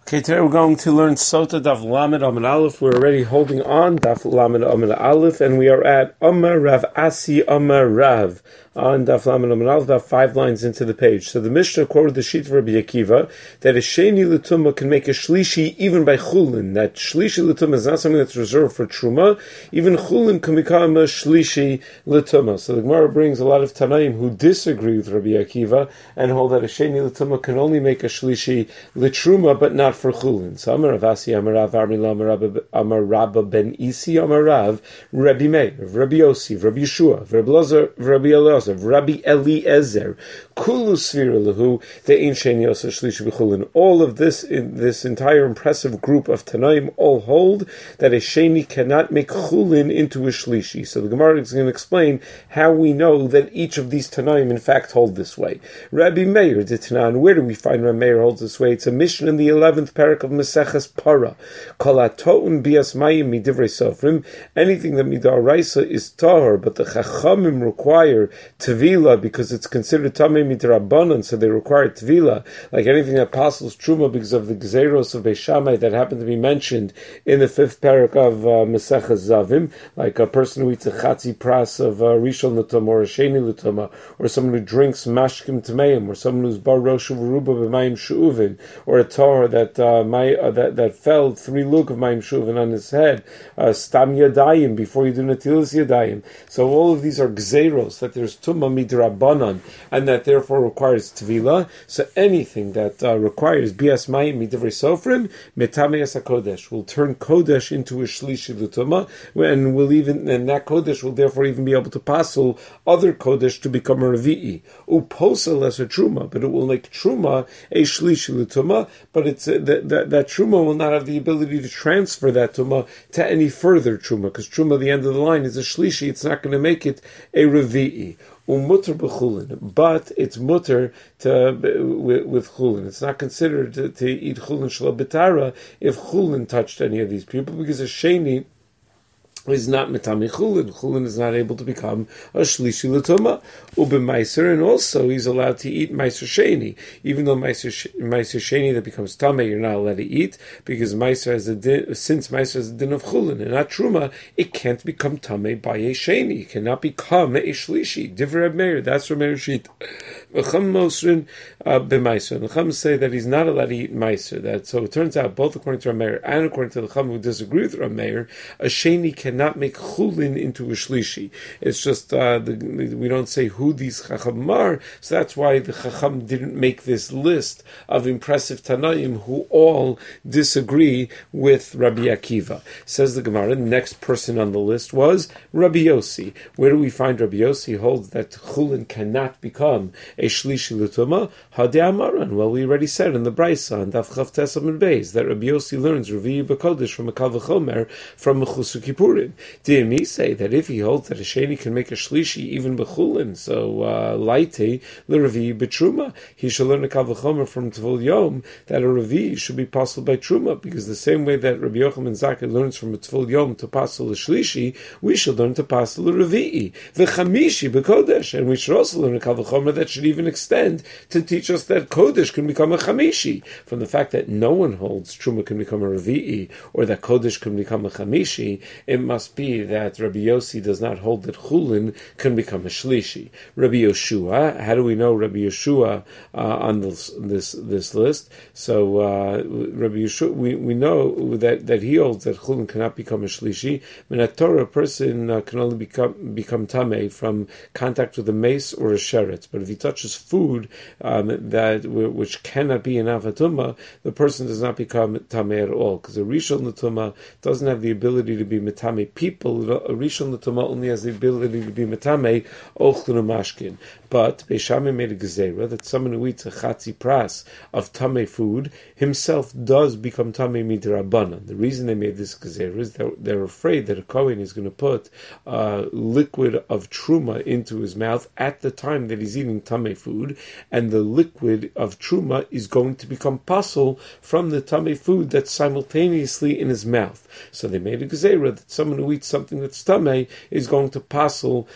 Okay, today we're going to learn Sota Daf Lamed Amud Aleph. We're already holding on Daf Lamed Amud Aleph, and we are at Amar Rav Asi Amar Rav on Daf Lamed Amud Aleph, about 5 lines into the page. So the Mishnah quoted the sheet of Rabbi Akiva that a Sheni L'Tumah can make a Shlishi even by Chulin. That Shlishi L'Tumah is not something that's reserved for Truma. Even Chulin can become a Shlishi L'Tumah. So the Gemara brings a lot of Tanaim who disagree with Rabbi Akiva and hold that a Sheni L'Tumah can only make a Shlishi L'Truma, but not for Chulin. So Amar Rav Asi Amar Rav Armila Amar Rabba ben Isi Amar Rav Rabbi Meir Rabbi Yossi Rabbi Yeshua Rabbi Elazar Rabbi Eliezer Kulu Svira Lahu the Ein Sheni Osa Shlishi B'Chulin. All of this, in this entire impressive group of Tanaim, all hold that a Sheni cannot make Chulin into a Shlishi. So the Gemara is going to explain how we know that each of these Tanaim in fact hold this way. Rabbi Meir did Tanan. Where do we find Rabbi Meir holds this way? It's a mission in the 11th parak of Maseches Para. Kolatoun bias mayim midivrei sofrim. Anything that midaraisa is tahor, but the Chachamim require tevila because it's considered tamei midrabanan, so they require tevila. Like anything that passes truma because of the gzeros of Beis Shammai that happened to be mentioned in the 5th parak of Maseches Zavim, like a person who eats a chatzi pras of rishon l'toma or a sheni l'toma, or someone who drinks mashkim tameim, or someone who's bar rosh uveruba b'mayim shu'uvin, or a tahor that fell 3 lug of mayim shu'uvin on his head, stam yadayim, before you do natilas yadayim. So all of these are gzeros, that there's tumma midrabanan, and that therefore requires tvila. So anything that requires bias mayim midivrei sofrim, metameas hakodesh, will turn kodesh into a shlishi l'tumma, and that kodesh will therefore even be able to passel other kodesh to become a revi'i. Uposa less a truma, but it will make truma a shlishi l'tumma, but it's that truma will not have the ability to transfer that truma to any further truma, because truma at the end of the line is a shlishi. It's not going to make it a revi'i. Umutter b'chulin, but it's mutter with chulin. It's not considered to eat chulin shelo b'tara if chulin touched any of these people, because a sheni is not metami chulin. Chulin is not able to become a shlishi l'tumah. Meiser, and also he's allowed to eat meiser sheni, even though meiser sheni that becomes tameh you're not allowed to eat, because meiser has a din, since meiser has a din of chulin and not truma, it can't become tameh by a sheni. It cannot become a shlishi. Divrei Reb Meir, that's Reb Meir's sheet. V'cham mosrin b'meiser. The Chum say that he's not allowed to eat meiser. That so it turns out both according to Reb Meir and according to the Chum who disagree with Reb Meir, a sheni cannot make chulin into a shlishi. It's just we don't say who these chacham are, so that's why the chacham didn't make this list of impressive tanaim who all disagree with Rabbi Akiva. Says the Gemara, the next person on the list was Rabbi Yossi. Where do we find Rabbi Yossi? He holds that chulin cannot become a shlishi l'tumah. Hadei amaran. Well, we already said in the Brisa on Daf Chav Tes Amud Beis that Rabbi Yossi learns Revi'i b'Kodesh from a Kal V'chomer from Mechusu Kippurim. Dimi say that if he holds that a sheni can make a shlishi even b'chulin, so laite l'revi b'truma, he should learn a kal v'chomer from Tvul Yom that a revi should be possible by truma, because the same way that Rabbi Yochanan Zakkai learns from a Tvul Yom to passel a shlishi, we should learn to passel a revi v'chamishi b'kodesh, and we should also learn a kal v'chomer that should even extend to teach us that kodesh can become a chamishi. From the fact that no one holds truma can become a revi, or that kodesh can become a chamishi, it must be that Rabbi Yossi does not hold that chulin can become a shlishi. Rabbi Yeshua, how do we know Rabbi Yeshua on this list? So Rabbi Yeshua, we know that he holds that chulin cannot become a shlishi. In a Torah, a person can only become tamei from contact with a mace or a sheret. But if he touches food which cannot be an avatuma, the person does not become tamei at all, because a rishon l'tumah doesn't have the ability to be metame people. A rishon l'tumah only has the ability to be metame ochlun mashkin. But Beis Shammai made a gezerah that someone who eats a chatzi pras of tamei food himself does become tamei midrabanan. The reason they made this gezerah is that they're afraid that a kohen is going to put liquid of truma into his mouth at the time that he's eating tamei Tamei food, and the liquid of Truma is going to become pasul from the Tamei food that's simultaneously in his mouth. So they made a gezerah that someone who eats something that's Tamei is going to pasul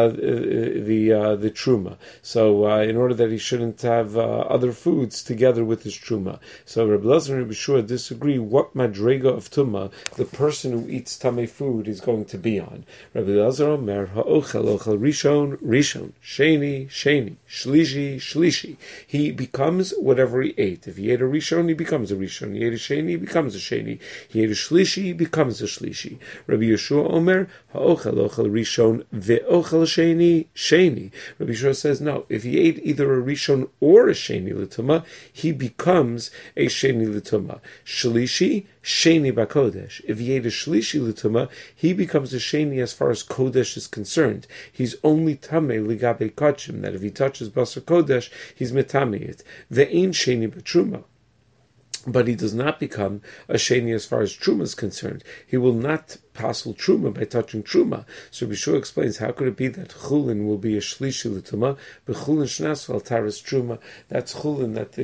the Truma. So in order that he shouldn't have other foods together with his Truma. So Rabbi Elazar and Rabbi Shua disagree what madrega of Tumah the person who eats Tamei food is going to be on. Rabbi Elazar Omer, ha'ochel ochel rishon, rishon, sheni, sheni, shlishi, shlishi. He becomes whatever he ate. If he ate a rishon, he becomes a rishon. He ate a sheni, he becomes a sheni. He ate a shlishi, he becomes a shlishi. Rabbi Yeshua Omer, ha'ochel ochel rishon, ve'ochel sheni, sheni. Rabbi Yeshua says, no, if he ate either a rishon or a sheni l'tumah, he becomes a sheni l'tumah. Shlishi, sheni b'kodesh. If he ate a shlishi l'tumah, he becomes a sheni as far as kodesh is concerned. He's only tamei ligabe kachim, that if he touches basar kodesh, he's metamei it. Ve'ein sheni b'truma. But he does not become a sheni as far as truma is concerned. He will not pasul truma by touching truma. So Bishua explains, how could it be that chulin will be a shlishi l'tumah, but chulin shnas al taras truma? That's chulin that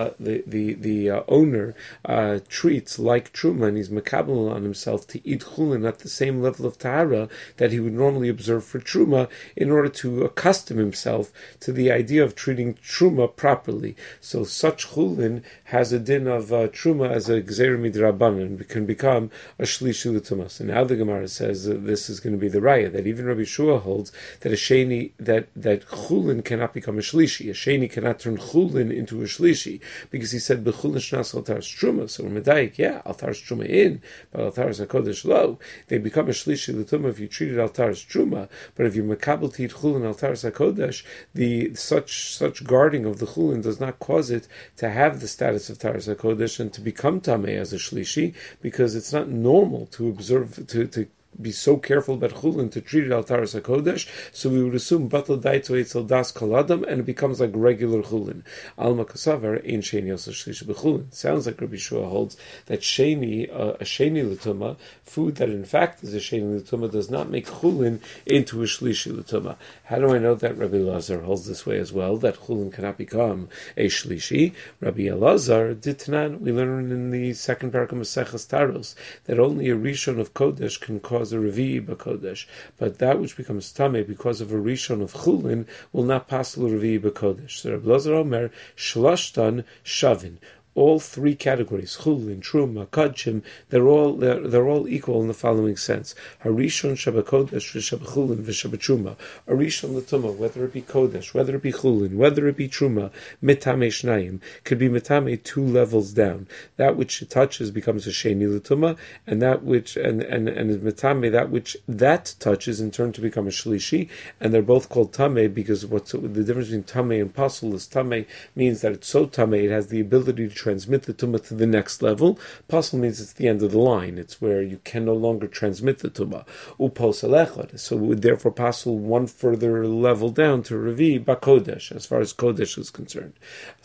the owner treats like truma, and he's makabel on himself to eat chulin at the same level of tahara that he would normally observe for truma, in order to accustom himself to the idea of treating truma properly. So such chulin has a din of truma as a gzeir midrabanan, can become a shlishi l'tumah. So now the Gemara says that this is going to be the raya, that even Rabbi Shua holds that a sheni, that chulin cannot become a shlishi. A sheni cannot turn chulin into a shlishi, because he said b'chulin shnas al taras truma. So we're medayik, yeah, al taras truma in, but al taras hakodesh lo. They become a shlishi l'tumah if you treat it al taras truma. But if you're makabel to eat chulin al taras hakodesh, the such guarding of the chulin does not cause it to have the status of taras hakodesh and to become tamei as a shlishi, because it's not normal to observe to be so careful about chulin to treat it al taras hakodesh. So we would assume batal daito etzel das kaladam, and it becomes like regular chulin. Alma kasavar ein sheni also shlishi b'chulin. Sounds like Rabbi Shua holds that sheni, a sheni l'tumah, food that in fact is a sheni l'tumah, does not make chulin into a shlishi l'tumah. How do I know that Rabbi Elazar holds this way as well, that chulin cannot become a shlishi? Rabbi Elazar ditnan, we learn in the second parak of Maseches Taros that only a rishon of kodesh can cause a revi'i b'kodesh, but that which becomes tamei because of a rishon of chulin will not pass a revi'i b'kodesh. So Rabbi Elazar Omer, shlashtan shavin. All three categories, chulin, truma, kachim, they're all equal in the following sense. Harishon shabakodesh v'shabachulin v'shabatruma. Harishon l'tumah, whether it be kodesh, whether it be chulin, whether it be truma, mitame shnayim, could be mitame 2 levels down. That which it touches becomes a sheni l'tumah, and that which and is mitame, that which that touches in turn to become a shlishi, and they're both called tamei because what's the difference between tamei and pasul is tamei means that it's so tamei it has the ability to transmit the tumah to the next level. Pasul means it's the end of the line. It's where you can no longer transmit the tumah. Upos echad. So it would therefore pasul one further level down to revi bakodesh, as far as kodesh is concerned.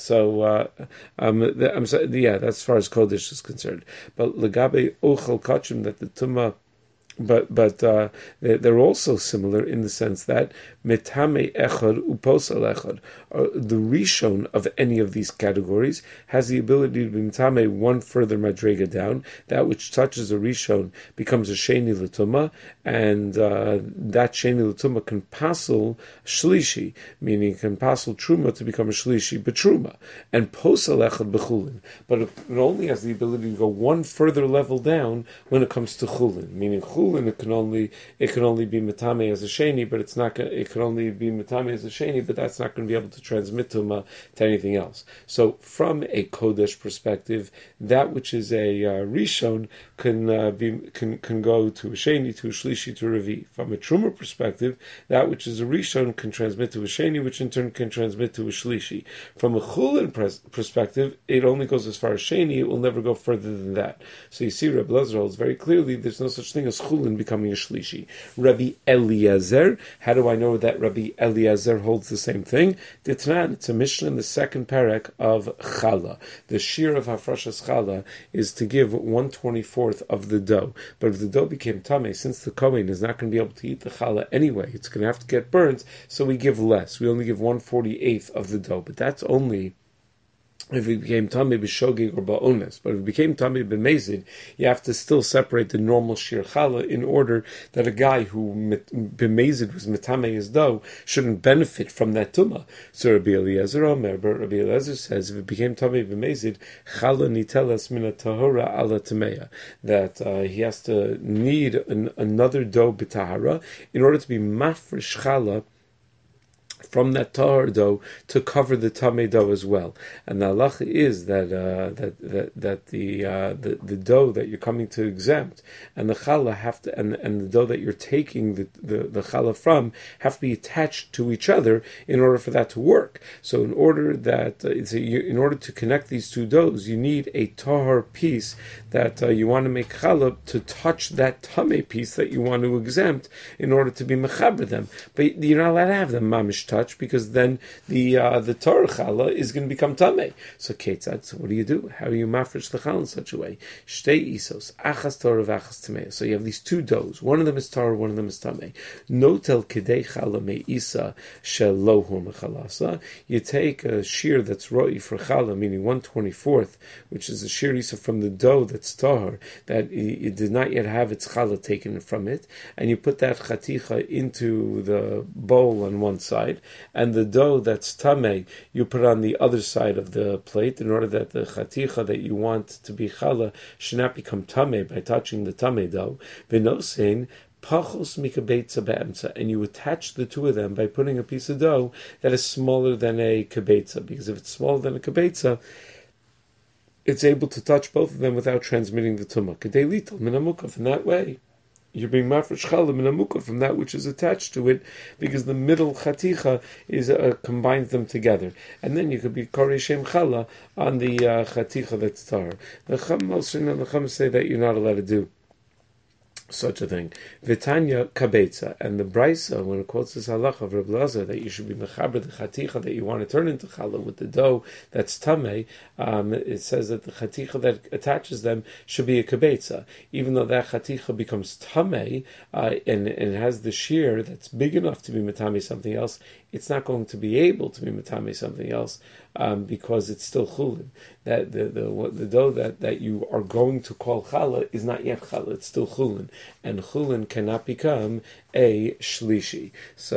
So that's as far as kodesh is concerned. But legabe ochel kachim, that the tumah. But they're also similar in the sense that metame echad uposal echad, the rishon of any of these categories has the ability to be metame one further madrega down. That which touches a rishon becomes a sheni l'tumah, and that sheni l'tumah can pasul shlishi, meaning can pasul truma to become a shlishi betruma, and posal echad bechulin. But it only has the ability to go one further level down when it comes to chulin, meaning chulin. And it can only be metame as a sheni, but it can only be metame as a sheni, but that's not going to be able to transmit to anything else. So from a kodesh perspective, that which is a rishon can go to a sheni, to a shlishi, to a revi. From a truma perspective, that which is a rishon can transmit to a sheni, which in turn can transmit to a shlishi. From a chulin perspective, it only goes as far as sheni; it will never go further than that. So you see, Reb Elazar holds very clearly there's no such thing as chulin chulin becoming a shlishi. Rabbi Eliezer, how do I know that Rabbi Eliezer holds the same thing? Ditnan, it's a Mishnah in the second parak of challah. The shear of hafrashas challah is to give 1/24th of the dough. But if the dough became tameh, since the kohen is not going to be able to eat the challah anyway, it's going to have to get burnt, so we give less. We only give 1/48th of the dough. But that's only if it became tamei b'shogeg or ba'ones. But if it became tamei b'mezid, you have to still separate the normal shir challah in order that a guy who b'mezid was metamei his dough shouldn't benefit from that tumah. So Rabbi Eliezer Omer, but Rabbi Eliezer says if it became tamei b'mezid, challah nitelas mina tahora ala tameya, that he has to need another dough b'tahara in order to be mafresh challah from that tahar dough to cover the tamei dough as well. And the halacha is that the dough that you're coming to exempt and the challah have to and the dough that you're taking the challah from have to be attached to each other in order for that to work. So in order to connect these two doughs, you need a tahar piece that you want to make challah to touch that tamei piece that you want to exempt in order to be mechaber them. But you're not allowed to have them mamish touch, because then the Torah challah is going to become tamei. So ketzad, so what do? How do you mafresh the challah in such a way? Shtei isos, achas Torah v'achas tamei. So you have these two doughs. One of them is Torah, one of them is tamei. Notel kedei challah me'isa shelohu mechalasa. You take a shear that's roi for challah, meaning 1/24th, which is a shear isa from the dough that's tahar, that it did not yet have its challah taken from it, and you put that chaticha into the bowl on one side, and the dough that's tamei you put on the other side of the plate in order that the chaticha that you want to be challah should not become tamei by touching the tamei dough. V'nosein pachos mikabetza be'emtza, and you attach the two of them by putting a piece of dough that is smaller than a kabetza, because if it's smaller than a kabetza, it's able to touch both of them without transmitting the tumah. Kedei lital min hamukaf, in that way you're being mafresh challah min hamukaf from that which is attached to it, because the middle chaticha is combines them together, and then you could be korei shem challah on the chaticha that's tar. The Chacham say that you're not allowed to do such a thing. Vitanya kabetza, and the Brisa, when it quotes this halacha of Reb Lazar that you should be mechaber the chaticha that you want to turn into challah with the dough that's tamei, it says that the chaticha that attaches them should be a kabetza, even though that chaticha becomes tamei and has the shear that's big enough to be metame something else. It's not going to be able to be metame something else because it's still chulin. That the dough that you are going to call challah is not yet challah; it's still chulin, and chulin cannot become a shlishi.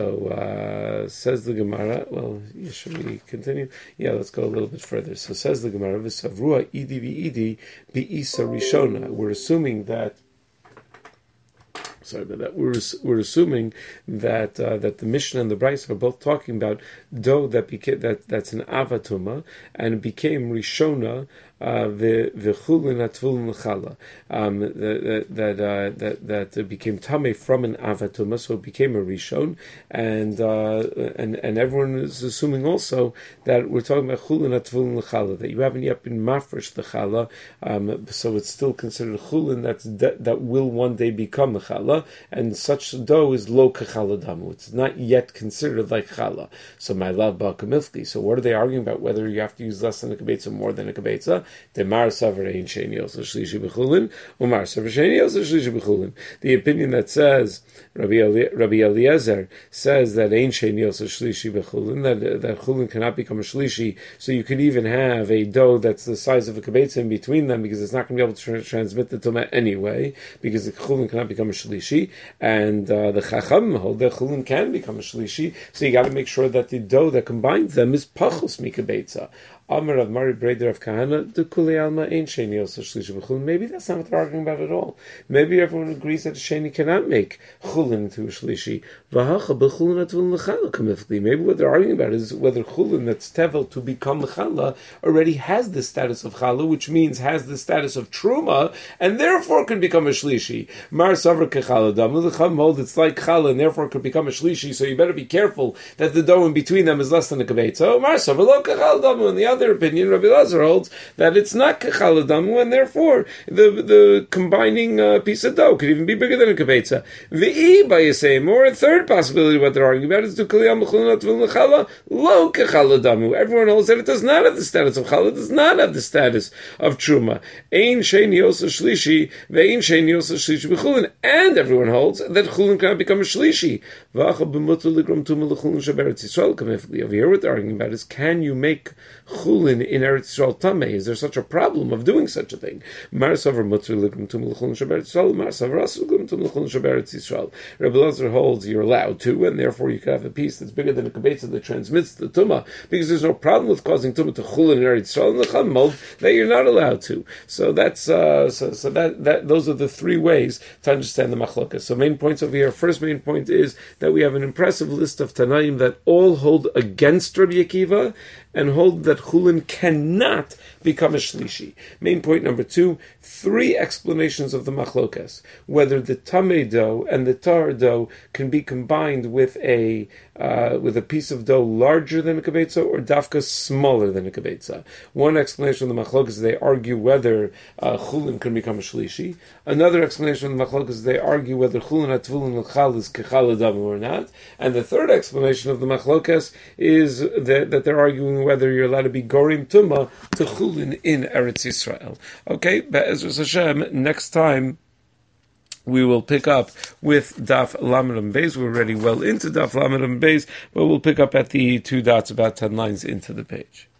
So says the Gemara. Well, should we continue? Yeah, let's go a little bit further. So says the Gemara: V'savrua idi v'idi bi'isa rishona. We're assuming that. Sorry about that. We're assuming that that the Mishnah and the Brisa are both talking about dough that's an avatuma and it became rishona v'chulin atvulin challah, that it became tamei from an avatuma, so it became a rishon, and everyone is assuming also that we're talking about chulin atvulin challah, that you haven't yet been mafresh the challah, so it's still considered chulin that will one day become a challah, and such dough is lo kechallah damu. It's not yet considered like challah. So my love ba'kamilchki. So what are they arguing about? Whether you have to use less than a kabetza or more than a kabetza? The opinion that says Rabbi Eliezer says that ein sheni also shlishi b'chulin, that chulin cannot become a shlishi, so you could even have a dough that's the size of a kabetza in between them, because it's not going to be able to transmit the tumah anyway, because the chulin cannot become a shlishi, and the chacham hold that chulin can become a shlishi, so you got to make sure that the dough that combines them is pachos mikabetza. Amar of Mari Breder of Kahana, the Kulei Alma ain't Sheni also Shlishi b'chulin. Maybe that's not what they're arguing about at all. Maybe everyone agrees that Sheni cannot make chulin into a Shlishi. V'hacha b'chulin atvulin l'chala kamifli. Maybe what they're arguing about is whether chulin that's tevel to become chala already has the status of chala, which means has the status of truma, and therefore can become a Shlishi. Mar savra kechala damu. The Chacham hold it's like chala, and therefore could become a Shlishi. So you better be careful that the dough in between them is less than a kabetza. Mar savra lo kechala damu. And the other other opinion, Rabbi Lazar holds that it's not kechal adamu, and therefore the combining piece of dough could even be bigger than a kibetza. V'i by Yisayim, or a third possibility what they're arguing about is to kaliyam l'chulin atvil l'chala lo kechal adamu. Everyone holds that it does not have the status of chala, it does not have the status of truma. Ein shein yosa shlishi ve'ein shein yosa shlishi b'chulin, and everyone holds that chulin cannot become a shlishi. V'acha b'mutar l'gram tuma l'chulin shaberetz Yisrael kamifli. Over here, what they're arguing about is, can you make chulin in Eretz Yisrael tamei? Is there such a problem of doing such a thing? Marsavar mutar l'gram tuma l'chulin shaberetz Yisrael. Marsavar asu l'gram tuma l'chulin shaberetz Yisrael. Rabbi Lazar holds you're allowed to, and therefore you can have a piece that's bigger than a kibetza that transmits the tumah, because there's no problem with causing tumah to chulin in Eretz Yisrael and the chum mold that you're not allowed to. So that's that those are the three ways to understand the machlokas. So main points over here. First main point is that we have an impressive list of Tanaim that all hold against Rabbi Akiva and hold that chulin cannot become a shlishi. Main point number two, three explanations of the machlokas, whether the tamei dough and the tar dough can be combined with a piece of dough larger than a kibetza or dafka smaller than a kibetza. One explanation of the machlokas is they argue whether chulin can become a shlishi. Another explanation of the machlokas is they argue whether chulin atvulin l'chal is kechal adamu or not. And the third explanation of the machlokas is that they're arguing whether you're allowed to be gorim tumah to chulin in Eretz Yisrael. Okay, Be'ezras Hashem, next time we will pick up with Daf Lamed Amud Beis. We're already well into Daf Lamed Amud Beis, but we'll pick up at the 2 dots, about 10 lines into the page.